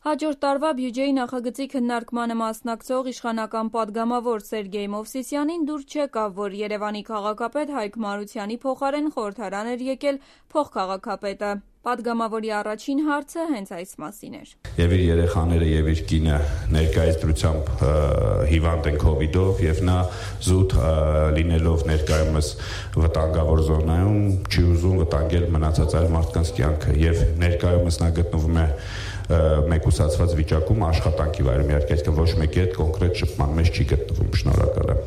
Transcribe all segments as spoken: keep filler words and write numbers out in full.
Հաջորդ տարվա բյուջեի նախագծի քննարկմանը մասնակցող իշխանական պատգամավոր Սերգեյ Մովսիսյանին դուր չեկավ, որ Երևանի քաղաքապետ Հայկ Մարությանի փոխարեն խորհրդարան էր եկել փոխքաղաքապետը։ Պատգամավորի առաջին հարցը հենց այս մասին էր։ Եվ իր երեխաները եւ իր կինը ներկայիս դրությամբ հիվանդ են քովիդով եւ նա զուտ լինելով ներկայումս վտանգավոր զոնայում չի ուզում վտանգել մնացած այլ մարդկանց կյանքը եւ ներկայումս նա գտնվում է մեկուսացված վիճակում աշխատանքի վայրում, իհարկե, այսինքն ոչ մեկի հետ կոնկրետ շփման մեջ չի գտնվում։ Շնորհակալ եմ։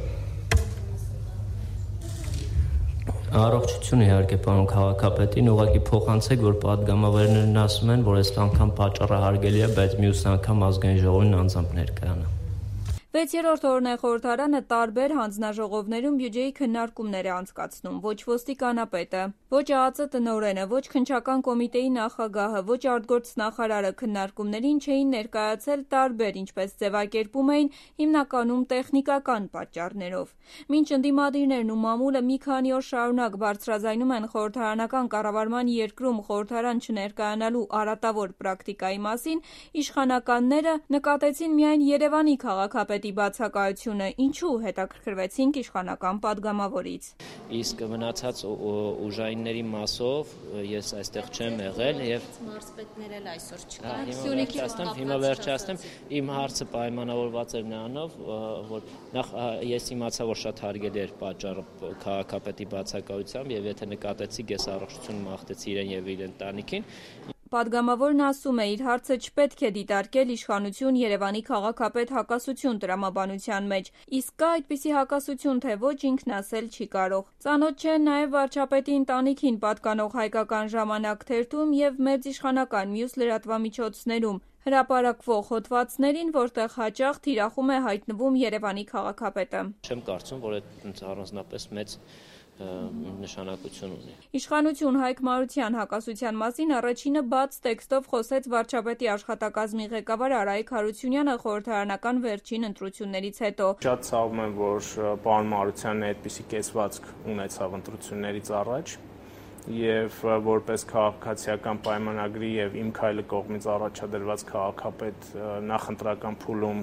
Առողջություն իհարկե պարոն քաղաքապետին, ուղղակի փոխանցեք, որ պատգամավորներն ասում են, որ այս անգամ պատճառը հարգելի է, բայց մյուս անգամ ազգային ժողովին անձամբ ներկայանա։ վեցերորդ օրն է խորհրդարանը տարբեր հանձնաժողովներում բյուջեի քննարկումներ է անցկացնում։ Ոչ ոստիկանապետը, ոչ ԱԱԾ տնօրենը, ոչ քննչական կոմիտեի նախագահը, ոչ արտգործնախարարը քննարկումներին չէին ներկայացել տարբեր, ինչպես ձևակերպում էին, հիմնականում տեխնիկական պատճառներով։ Մինչ ընդդիմադիրներն ու մամուլը մի քանի օր շարունակ բարձրաձայնում են խորհրդարանական կառավարման երկրում խորհրդարան չներկայանալու արատավոր պրակտիկայի մասին, իշխանականները նկատեցին միայն Երևանի քաղաքապետի բացակայությունը, ինչու հետաքրքրվեցինք իշխանական պատգամավորից։ Իսկ մնացած ուժայինների մասով ես այստեղ չեմ եղել եւ մարզպետներ էլ այսօր չկան։ Հիմա վերջացնեմ, իմ հարցը պայմանավորված էր նրանով, որ նախ ես իմացա, որ շատ հարգելի էր պատճառը քաղաքապետի բացակայությամբ եւ եթե նկատեցիք, ես առողջություն մաղթեցի իրեն եւ իր ընտանիքին։ Պատգամավորն ասում է, իր հարցը չպետք է դիտարկել իշխանություն Երևանի քաղաքապետ հակասություն տրամաբանության մեջ, իսկ կա այդպիսի հակասություն, թե ոչ ինքն ասել չի կարող։ Ծանոթ չեն նաև վարչապետի ընտանիքին պատկանող հայկական ժամանակ թերթում եւ մերձիշխանական մյուս լրատվամիջոցներում հրապարակվող հոդվածներին, որտեղ հաճախ թիրախում է հայտնվում Երևանի քաղաքապետը։ Չեմ կարծում, որ այդ առանձնապես մեծ նշանակություն ունի։ Իշխանություն Հայկ Մարության հակասության մասին առաջինը բաց տեքստով խոսեց վարչապետի աշխատակազմի ղեկավար Արայիկ Հարությունյանը խորհրդարանական վերջին ընտրություններից հետո։ Շատ ցավում եմ, որ պարոն Մարությանը այդպիսի կեսվածք ունեցավ ընտրություններից առաջ եւ որպես քաղաքացիական պայմանագրի եւ իմ քայլը կողմից առաջադրված քաղաքապետ նախընտրական փուլում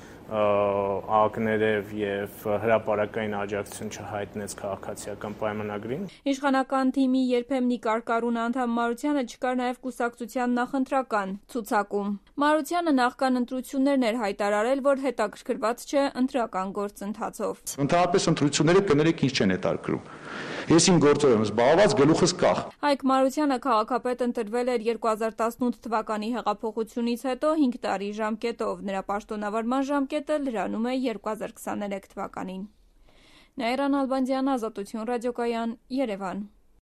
ակներև եւ հրապարակային աջակցություն չհայտնեց քաղաքացիական պայմանագրին։ Իշխանական թիմի երբեմնի կարկառուն անդամ Մարությանը չկար նաև կուսակցության նախընտրական ցուցակում։ Մարությանը նախքան ընտրություններն էր հայտարարել, որ հետաքրքրված չէ ընտրական գործընթացով։ Ընդհանրապես ընտրությունները կներեք ինչ չեն հետաքրքրում։ Ես իմ գործով եմ զբաղված, գլուխս կախ։ Հայկ Մարությանը քաղաքապետ ընտրվել էր երկու հազար տասնութ թվականի հեղափոխությունից հետո հինգ տարի ժամկետով։ Նրա պաշտոնավարման ժամկետը լրանում է երկու հազար քսաներեք թվականին։ Նաիրա Նալբանդյան, Ազատություն ռադիոկայան, Երևան։